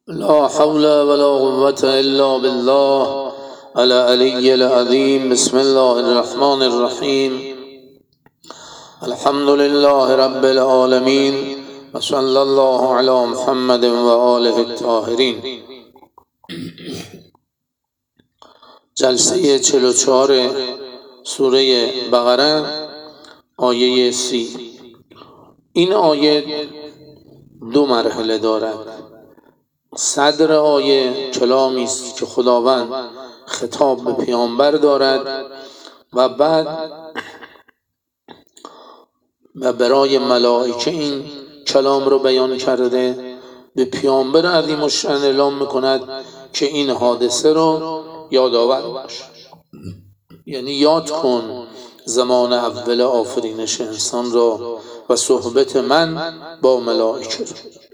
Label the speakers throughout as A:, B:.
A: لا حول ولا قوة إلا بالله العلي العظيم. بسم الله الرحمن الرحيم. الحمد لله رب العالمين وصلى الله على محمد وآله الطاهرين. جلسه 44 سوره بقره آیه 30. این آیه دو مرحله دارد. صدر آیه کلامی است که خداوند خطاب به پیامبر دارد و بعد و برای ملائکه این کلام رو بیان کرده. به پیامبر عظیم الشأن اعلام میکند که این حادثه رو یادآور باش، یعنی یاد کن زمان اول آفرینش انسان را و صحبت من با ملائکه.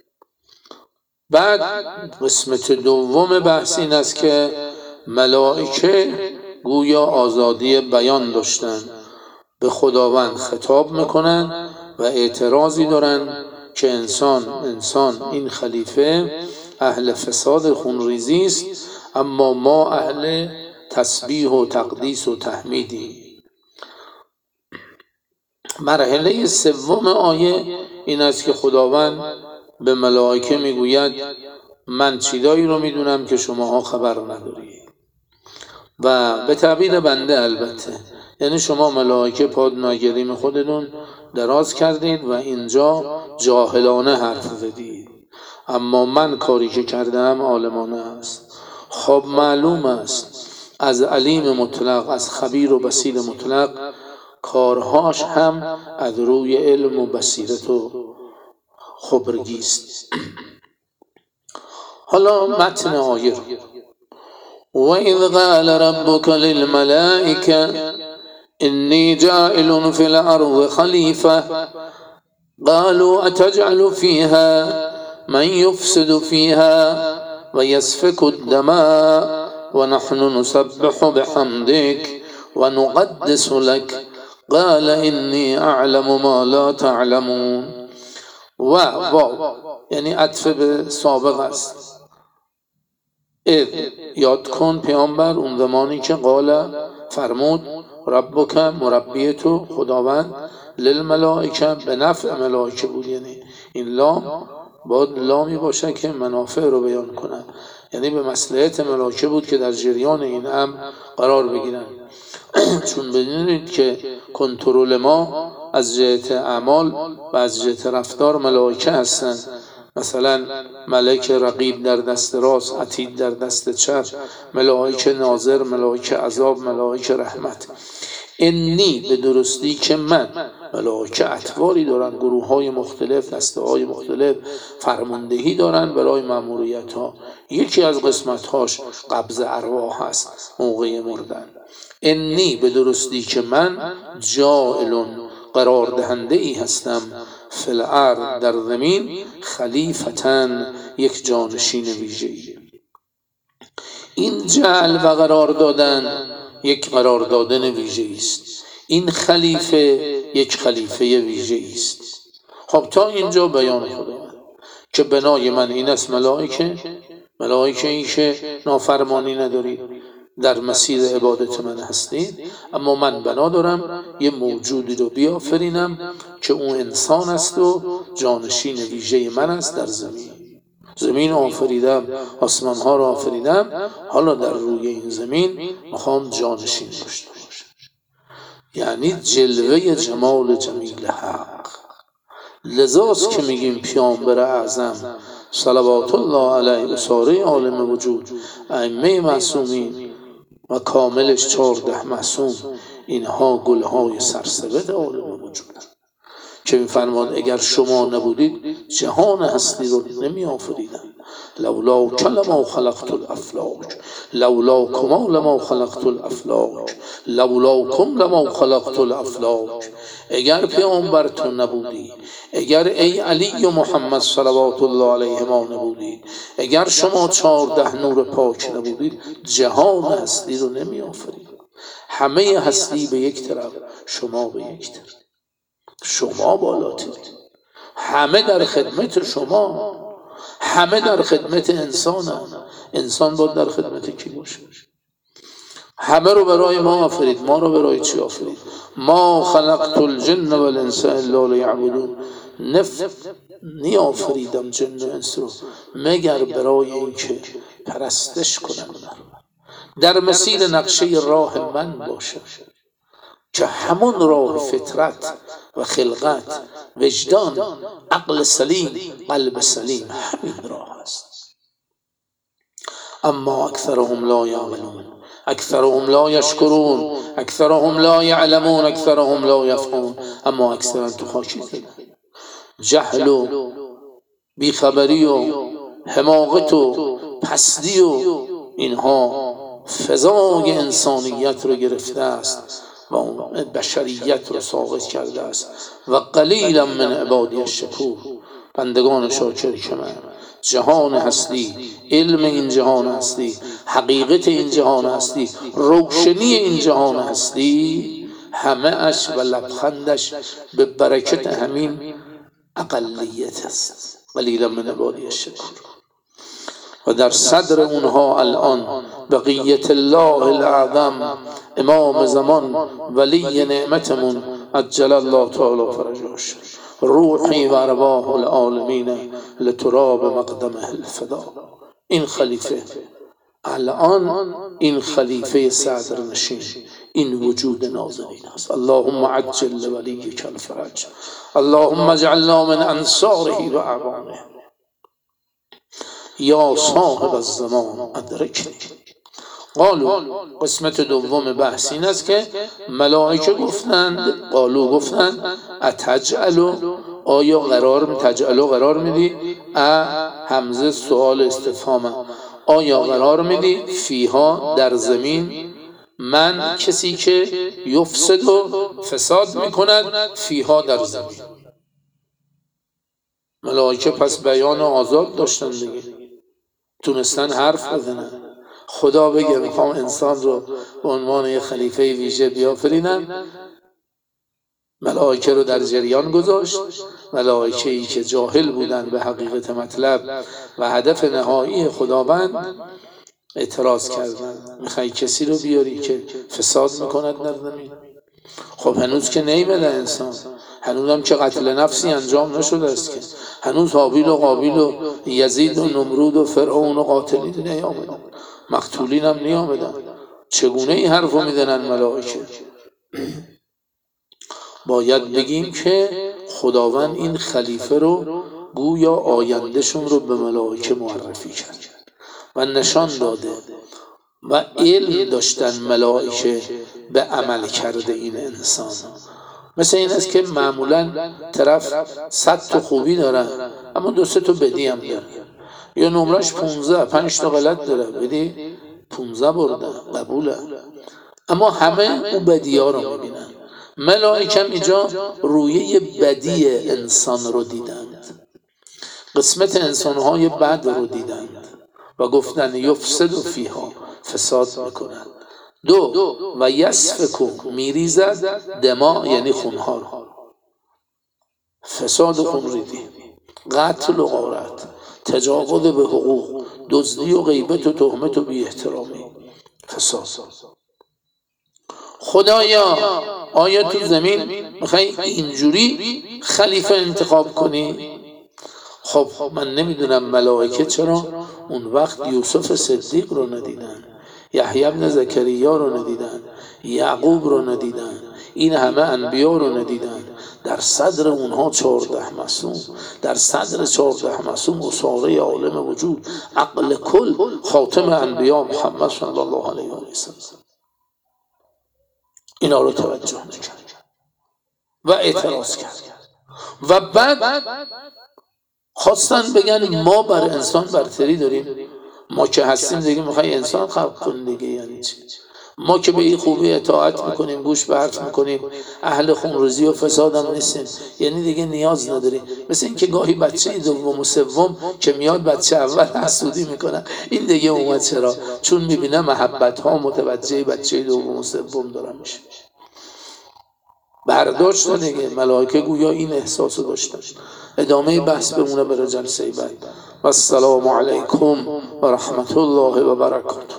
A: بعد قسمت دوم بحث این است که ملائکه گویا آزادی بیان داشتن، به خداوند خطاب میکنن و اعتراضی دارن که انسان این خلیفه اهل فساد خونریزی است، اما ما اهل تسبیح و تقدیس و تحمیدی. مرحله سوم آیه این است که خداوند به ملائکه میگوید من چیزایی رو میدونم که شماها خبر ندارید، و به تعبیر بنده البته، یعنی شما ملائکه پادناگریم خودتون دراز کردید و اینجا جاهلانه حرف زدید، اما من کاری که کردم عالمانه است. خب معلوم است از علیم مطلق، از خبیر و بصیر مطلق، کارهاش هم از روی علم و بصیرت و خبرگی است. حالا متن آیه رو: وَإِذْ قَالَ رَبُّكَ لِلْمَلَائِكَةِ إِنِّي جَاعِلٌ فِي الْأَرْضِ خَلِيفَةً قَالُوا أَتَجْعَلُ فِيهَا مَنْ يُفْسِدُ فِيهَا وَيَسْفِكُ الدَّمَاءَ وَنَحْنُ نُسَبِّحُ بِحَمْدِكَ وَنُقَدِّسُ لَكَ قَالَ إِنِّي أَعْلَمُ مَا لَا تَعْلَمُونَ. واو یعنی عطف به سابق است. یاد کن پیامبر اون زمانی که قال فرمود ربک، مربی تو خداوند، للملائکه، به نفع ملائکه بود، یعنی این لام باید لامی باشه که منافع رو بیان کنه، یعنی به مصلحت ملائکه بود که در جریان این امر قرار بگیرن. چون بدونید که کنترل ما از جهت اعمال و از جهت رفتار ملائکه هستند. مثلا ملک رقیب در دست راست، عتید در دست چپ، ملائکه ناظر، ملائکه عذاب، ملائکه رحمت. انی به درستی که من، ملائکه اطواری دارن، گروه های مختلف، دسته های مختلف، فرماندهی دارن برای مأموریت ها. یکی از قسمت هاش قبض ارواح هست موقع مردن. انی به درستی که من جاعلون قرار دهنده ای هستم، فی الارض در زمین، خلیفتن یک جانشین ویژه‌ای. این جعل و قرار دادن یک قرار دادن ویژه‌ای است. این خلیفه یک خلیفه ویژه‌ای است. خب تا اینجا بیان خداوند که بنای من این است ملائکه این که نافرمانی ندارید، در مسیر عبادت من هستید، اما من بنا دارم یه موجودی رو بیافرینم که اون انسان است و جانشین ویژه من است در زمین آفریدم، آسمان ها رو آفریدم، حالا در روی این زمین میخوام جانشین داشته باشم. یعنی جلوه جمال جمیل حق. لذاست که میگیم پیامبر اعظم صلوات الله علیه و ساره عالم وجود، ائمه معصومین و کاملش 14 معصوم، اینها گلهای سرسبد عالم وجود که میفرماد اگر شما نبودید جهان هستی رو نمی آفریدم. لولا کلما خلقت الافلاک لولا کما لما خلقت الافلاک لولا کم لما خلقت الافلاک. اگر پیامبر تو نبودی، اگر ای علی و محمد صلوات الله علیهما نبودید، اگر شما 14 نور پاک نبودید، جهان هستی رو نمی آفریدم. همه هستی به یک طرف، شما به یک طرف، شما بالاترید، همه در خدمت شما. همه در خدمت انسانن. انسان باید در خدمت کی باشه؟ همه رو برای ما آفرید، ما رو برای چی آفرید؟ ما خلقت الجن والانس الا لیعبدون. نیافریدم جن و انس رو مگر برای اینکه پرستش کنن، در مسیر نقشه راه من باشه که همون راه فطرت و خلقت، وجدان، عقل سلیم، قلب سلیم، همین راه است. اما اکثرهم لا یعلمون، اکثرهم لا یشکرون، اکثرهم لا یعلمون، اکثرهم لا یفقهون. اما اکثرا تو خاکی زدن. جهل و بیخبری و حماقت و پستی و اینها فضای انسانیت رو گرفته است و بشریت رو ساقط کرده است. و قلیلا من عبادی الشکور، بندگان شاکر که من. جهان هستی، علم این جهان هستی، حقیقت این جهان هستی، روشنی این جهان هستی، همه اش و لبخندش به برکت همین اقلیت است. قلیلا من عبادی الشکور. و در صدر اونها الان بقیت الله الاعظم، امام زمان، ولی نعمتمون، عجل الله تعالی فرجه، روحی و ارواح العالمین لتراب مقدمه الفدا. این خلیفه الان، این خلیفه صدر نشین، این وجود نازنین است. اللهم عجل لولیک الفرج، اللهم اجعلنا من انصاره و اعوانه. یا صاحب الزمان ادرکنی. قالو، قسمت دوم بحث این است که ملائکه گفتند، قالو گفتند اتجعلو، آیا تجعلو قرار میدی؟ همزه سوال استفهام، آیا قرار میدی فیها در زمین، من کسی که یفسد و فساد میکند، فیها در زمین. ملائکه پس بیان آزاد داشتن دیگه، تونستن حرف بزنن. خدا بگه میخوام انسان رو به عنوان یه خلیفه ویژه بیافرینم، ملائکه رو در جریان گذاشت. ملائکه ای که جاهل بودن به حقیقت مطلب و هدف نهایی خداوند اعتراض کردن. میخوای کسی رو بیاری که فساد میکند در زمین؟ خب هنوز که نیمده انسان، هنوز هم که قتل نفسی انجام نشده است، که هنوز حابیل و قابیل و یزید و نمرود و فرعون و قاتلین نیامدن، مقتولین هم نیامدن. چگونه این حرف رو میدنن ملائکه؟ باید بگیم که خداوند این خلیفه رو گویا آیندهشون رو به ملائکه معرفی کرد و نشان داده و علم داشتن ملائکه به عمل کرده این انسان. مثل این است که معمولا طرف 100 تا خوبی داره اما 2-3 تا بدی هم داره، یا نمرش 15 5 تا غلط داره، بدی 15 برده قبوله، اما همه اون بدی ها رو میبینن. ملائکه اینجا رویه بدی انسان رو دیدند، قسمت انسانهای بد رو دیدند و گفتن یفسد و فیها، فساد میکنند. 2 و یسفکو، میریزد، دما یعنی خونها، فساد و خونریزی، قتل و غارت، تجاوز به حقوق، دزدی و غیبت و تهمت و بی احترامی، فساد. خدایا آیا تو زمین میخوای اینجوری خلیفه انتخاب کنی؟ خب من نمیدونم ملائکه چرا اون وقت یوسف صدیق رو ندیدن، یحیی بن زکریا رو ندیدن، یعقوب رو ندیدن، این همه انبیا رو ندیدن. در صدر اونها 14 معصوم، در صدر 14 معصوم اساره عالم وجود، عقل کل، خاتم انبیا محمد صلی الله علیه و سلم، اینا رو توجه نکرد و اعتراض کرد. و بعد خواستن بگن ما بر انسان برتری داریم، ما که هستیم دیگه میخوای انسان خلق کن دیگه، یعنی چی؟ ما که به این خوبی اطاعت میکنیم، گوش به حرف میکنیم، اهل خونریزی و فساد هم نیستیم، یعنی دیگه نیاز نداریم. مثل این که گاهی بچه دوم و سوم که میاد بچه اول حسودی میکنن، این دیگه اومد چرا؟ چون میبینه محبت ها متوجه بچه دوم و سوم دارن میشه. برداشت دیگه، ملائکه گویا این احساسو داشتن. ادامه بحث بمونه برای جلسه بعد. و السلام علیکم و رحمت الله و برکاته.